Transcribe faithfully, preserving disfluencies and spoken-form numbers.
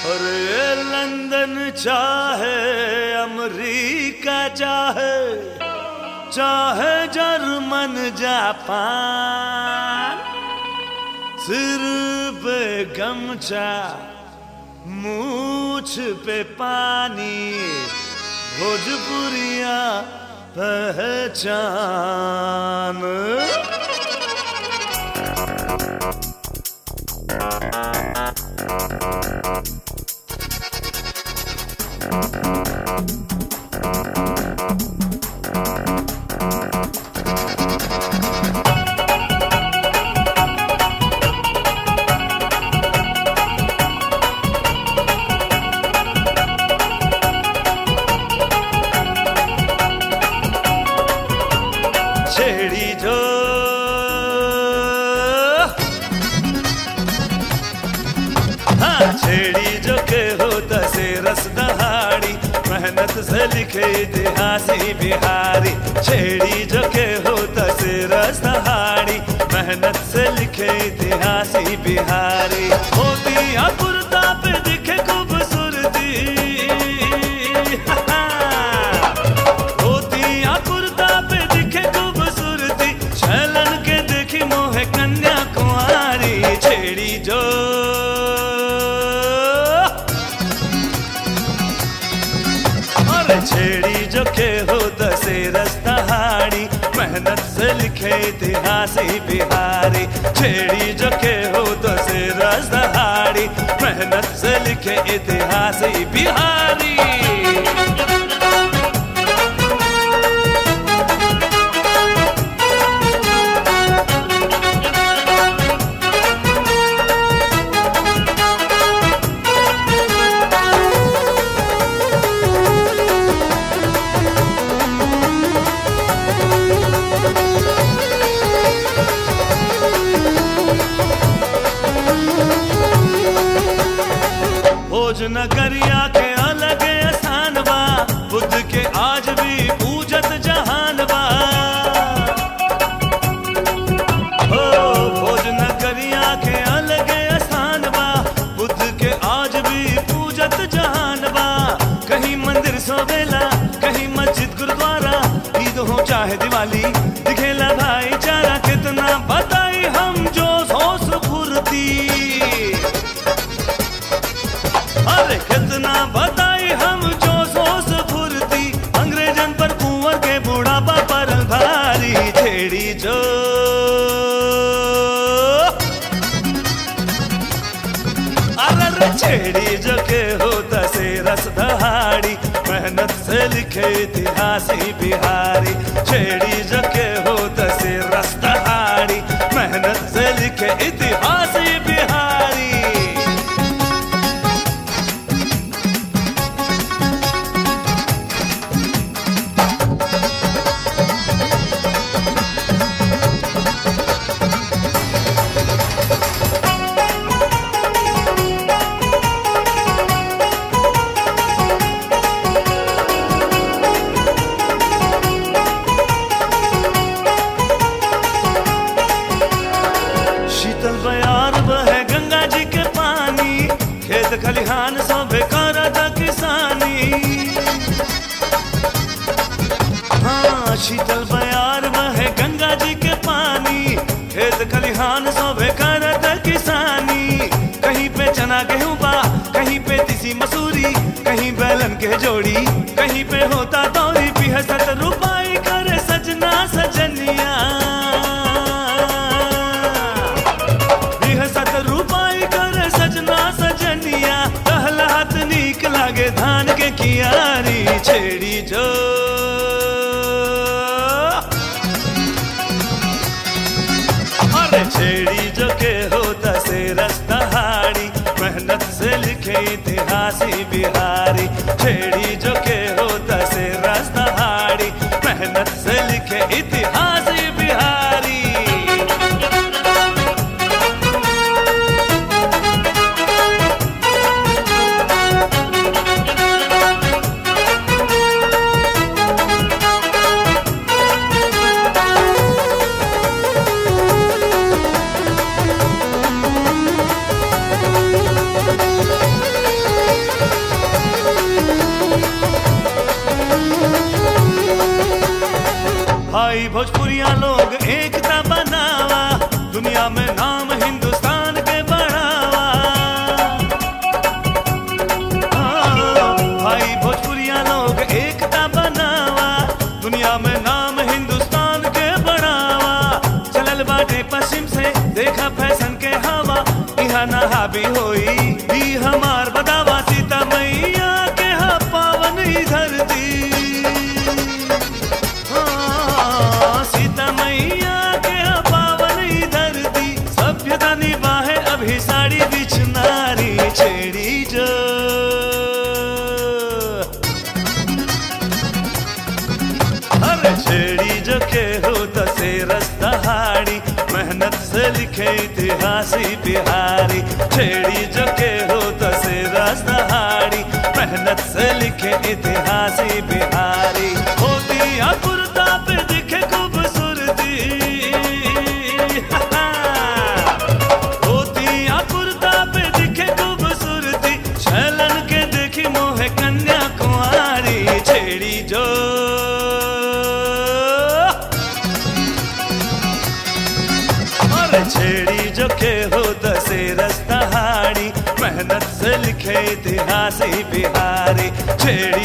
और ये लंदन चाहे अमेरिका चाहे चाहे जर्मन जापान, सिर पे गमछा मूछ पे पानी, भोजपुरिया पहचान। छेड़ी जो हाँ छेड़ी जो के होता से रस दहाड़ी, मेहनत से लिखे इतिहासी बिहारी। छेड़ी जो के होता से रस दहाड़ी, मेहनत से लिखे इतिहासी बिहारी। होती अपुरता पे दिखे खूबसूरती, होती अपुरता पे दिखे खूबसूरती, छलन के देखी मोहे कन्याकुमारी। छेड़ी जो छेड़ी जो के होता से रस्तहाड़ी, मेहनत से लिखे इतिहासी बिहारी। छेड़ी जो के होता से रस्तहाड़ी, मेहनत से लिखे इतिहासी बिहारी। भोजनगरिया के अलग स्थान बा, बुद्ध के आज भी पूजत जहान बा। ओ भोजनगरिया के अलग स्थान बा, बुद्ध के आज भी पूजत जहान बा। कहीं मंदिर सोवेला, कहीं मस्जिद गुरुद्वारा, ईद हो चाहे दिवाली दिखेला भाईचारा। कितना बताई हम जो होश फुर्ती, अरे कितना बताई हम जो सोच फुर्ती, अंग्रेजन पर कुंवर के बुढ़ापा पर भारी। छेड़ी जो अरे छेड़ी जो के होता से रस दहाड़ी, मेहनत से लिखे इतिहासी बिहारी। छेड़ी जो के होता से रस दहाड़ी, मेहनत से लिखे इतिहासी बिहारी। शीतल बयार बहे गंगा जी के पानी, खेत खलिहान सोभे करत किसानी। हाँ शीतल बयार बहे गंगा जी के पानी, खेत खलिहान सोभे करत किसानी। कहीं पे चना गेहूं बा, कहीं पे तिसी मसूरी, कहीं बैलन के जोड़ी, कहीं पे होता दौरी। पिहसत रुपाई करे सजना सजनिया, सत रूपाई करे सजना सजनिया। टहलत नीक लागे धान के कियारी। छेड़ी जो अरे छेड़ी जो के होता से रस्तहाड़ी, मेहनत से लिखे इतिहासी बिहारी। छेड़ी जो के होता से रस्तहाड़ी, मेहनत से लिखे इतिहासी बिहारी। देखा फैशन के हवा यहाँ ना हावी होई दी हमार बदावा सीता मैया के हा पावन ही धरती हाँ, सीता मैया के हा पावन ही धरती सभ्यता निभाए अभी साड़ी बिच नारी छेड़ी जो अरे छेड़ी जो के हो तसे रास्ता हाड़ी मेहनत से लिखे इतिहासी बिहारी छेड़ी जो के हो तसे रास्ता हाड़ी मेहनत से लिखे इतिहासी बिहारी होती अपुरता पे दिखे खूबसूरती होती अपुरता पे दिखे खूबसूरती छलन के देखी मोहे कन्या कुंवारी छेड़ी जो छेड़ी जो के हो तसे रास्ता हाड़ी मेहनत से लिखे इतिहासी बिहारी छेड़ी